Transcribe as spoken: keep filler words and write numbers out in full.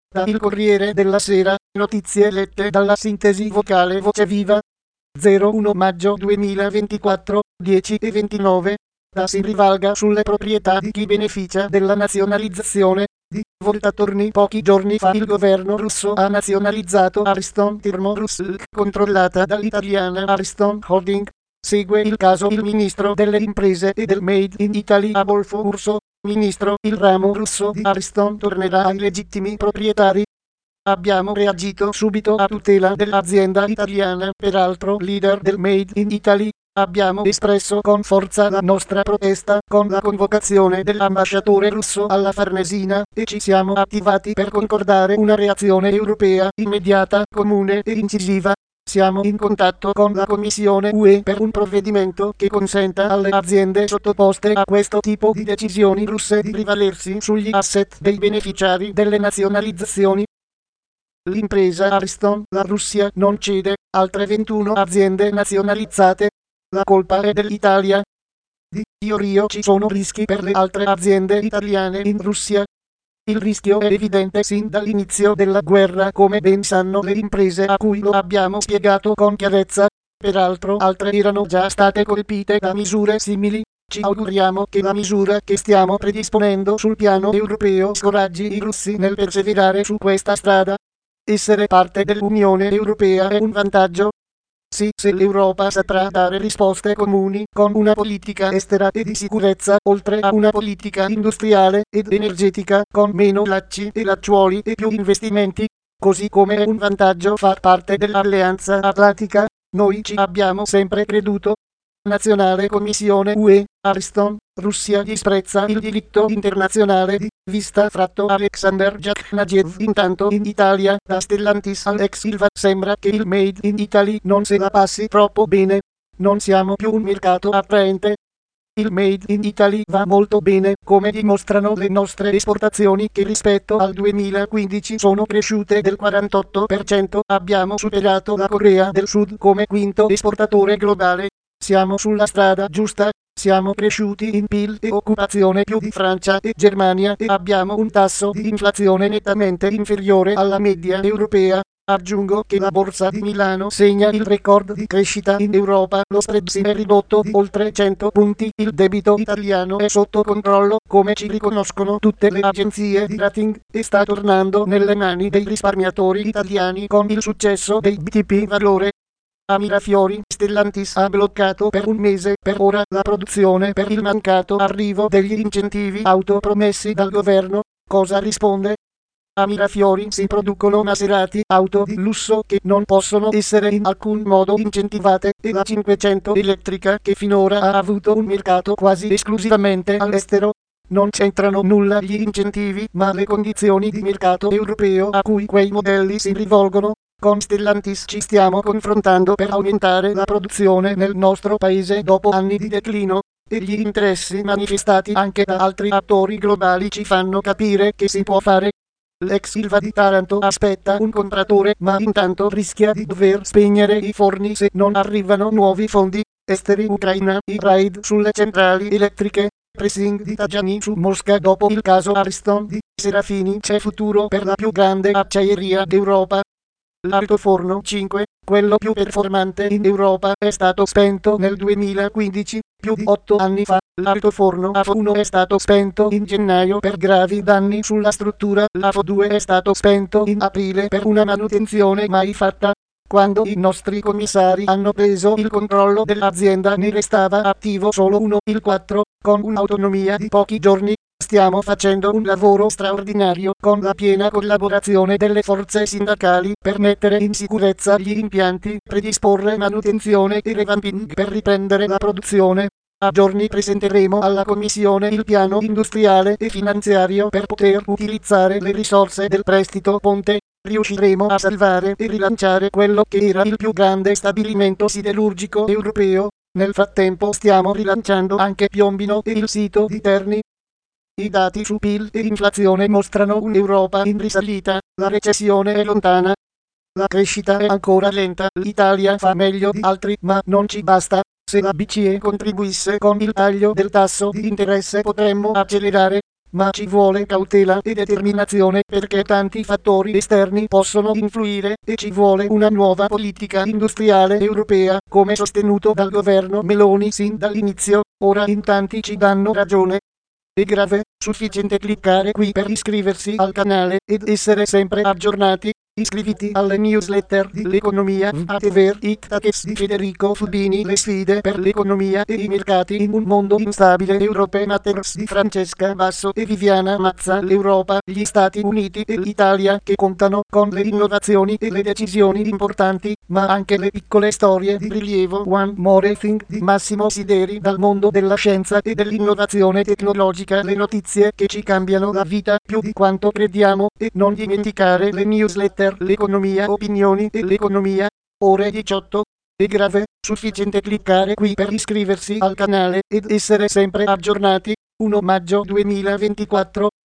Da Il Corriere della Sera, notizie lette dalla sintesi vocale Voce Viva. zero uno maggio duemilaventiquattro, dieci e ventinove. Da si rivalga sulle proprietà di chi beneficia della nazionalizzazione di voltatorni. Pochi giorni fa il governo russo ha nazionalizzato Ariston Thermorusk, controllata dall'italiana Ariston Holding. Segue il caso il ministro delle imprese e del Made in Italy Adolfo Urso. Ministro, il ramo russo di Ariston tornerà ai legittimi proprietari. Abbiamo reagito subito a tutela dell'azienda italiana, peraltro leader del Made in Italy. Abbiamo espresso con forza la nostra protesta con la convocazione dell'ambasciatore russo alla Farnesina e ci siamo attivati per concordare una reazione europea immediata, comune e incisiva. Siamo in contatto con la Commissione U E per un provvedimento che consenta alle aziende sottoposte a questo tipo di decisioni russe di rivalersi sugli asset dei beneficiari delle nazionalizzazioni. L'impresa Ariston, la Russia, non cede. Altre ventuno aziende nazionalizzate. La colpa è dell'Italia. Di teoria ci sono rischi per le altre aziende italiane in Russia. Il rischio è evidente sin dall'inizio della guerra, come ben sanno le imprese a cui lo abbiamo spiegato con chiarezza. Peraltro altre erano già state colpite da misure simili. Ci auguriamo che la misura che stiamo predisponendo sul piano europeo scoraggi i russi nel perseverare su questa strada. Essere parte dell'Unione Europea è un vantaggio. Sì, se l'Europa saprà dare risposte comuni con una politica estera e di sicurezza, oltre a una politica industriale ed energetica con meno lacci e lacciuoli e più investimenti, così come è un vantaggio far parte dell'Alleanza Atlantica, noi ci abbiamo sempre creduto. Nazionale Commissione U E, Ariston, Russia disprezza il diritto internazionale di vista fratto Alexander Jakhnajev. Intanto in Italia, da Stellantis all'ex Ilva, sembra che il Made in Italy non se la passi troppo bene. Non siamo più un mercato attraente. Il Made in Italy va molto bene, come dimostrano le nostre esportazioni che rispetto al duemilaquindici sono cresciute del quarantotto per cento. Abbiamo superato la Corea del Sud come quinto esportatore globale. Siamo sulla strada giusta, siamo cresciuti in P I L e occupazione più di Francia e Germania e abbiamo un tasso di inflazione nettamente inferiore alla media europea. Aggiungo che la borsa di Milano segna il record di crescita in Europa, lo spread si è ridotto di oltre cento punti, il debito italiano è sotto controllo, come ci riconoscono tutte le agenzie di rating, e sta tornando nelle mani dei risparmiatori italiani con il successo dei B T P valore. A Mirafiori, Stellantis ha bloccato per un mese per ora la produzione per il mancato arrivo degli incentivi auto promessi dal governo. Cosa risponde? A Mirafiori si producono Maserati, auto di lusso che non possono essere in alcun modo incentivate, e la cinquecento elettrica che finora ha avuto un mercato quasi esclusivamente all'estero. Non c'entrano nulla gli incentivi, ma le condizioni di mercato europeo a cui quei modelli si rivolgono. Con Stellantis ci stiamo confrontando per aumentare la produzione nel nostro paese dopo anni di declino, e gli interessi manifestati anche da altri attori globali ci fanno capire che si può fare. L'ex Ilva di Taranto aspetta un compratore, ma intanto rischia di dover spegnere i forni se non arrivano nuovi fondi esteri. Ucraina, i raid sulle centrali elettriche, pressing di Tajani su Mosca dopo il caso Ariston di Serafini. C'è futuro per la più grande acciaieria d'Europa. L'altoforno cinque, quello più performante in Europa, è stato spento nel duemilaquindici, più di otto anni fa. L'altoforno A F O uno è stato spento in gennaio per gravi danni sulla struttura. L'A F O due è stato spento in aprile per una manutenzione mai fatta. Quando i nostri commissari hanno preso il controllo dell'azienda ne restava attivo solo uno, il quattro, con un'autonomia di pochi giorni. Stiamo facendo un lavoro straordinario con la piena collaborazione delle forze sindacali per mettere in sicurezza gli impianti, predisporre manutenzione e revamping per riprendere la produzione. A giorni presenteremo alla Commissione il piano industriale e finanziario per poter utilizzare le risorse del prestito ponte. Riusciremo a salvare e rilanciare quello che era il più grande stabilimento siderurgico europeo. Nel frattempo stiamo rilanciando anche Piombino e il sito di Terni. I dati su P I L e inflazione mostrano un'Europa in risalita, la recessione è lontana. La crescita è ancora lenta, l'Italia fa meglio di altri, ma non ci basta. Se la B C E contribuisse con il taglio del tasso di interesse potremmo accelerare. ma ci vuole cautela e determinazione perché tanti fattori esterni possono influire e ci vuole una nuova politica industriale europea, come sostenuto dal governo Meloni sin dall'inizio. Ora in tanti ci danno ragione. È grave, sufficiente cliccare qui per iscriversi al canale ed essere sempre aggiornati. Iscriviti alle newsletter di L'Economia Whatever It Takes di Federico Fubini, le sfide per l'economia e i mercati in un mondo instabile. Europe Matters di Francesca Basso e Viviana Mazza. L'Europa, gli Stati Uniti e l'Italia che contano con le innovazioni e le decisioni importanti, ma anche le piccole storie di rilievo. One More Thing di Massimo Sideri dal mondo della scienza e dell'innovazione tecnologica, le notizie che ci cambiano la vita più di quanto crediamo. E non dimenticare le newsletter L'Economia Opinioni e l'Economia. Ore diciotto. È grave, sufficiente cliccare qui per iscriversi al canale ed essere sempre aggiornati. primo maggio duemilaventiquattro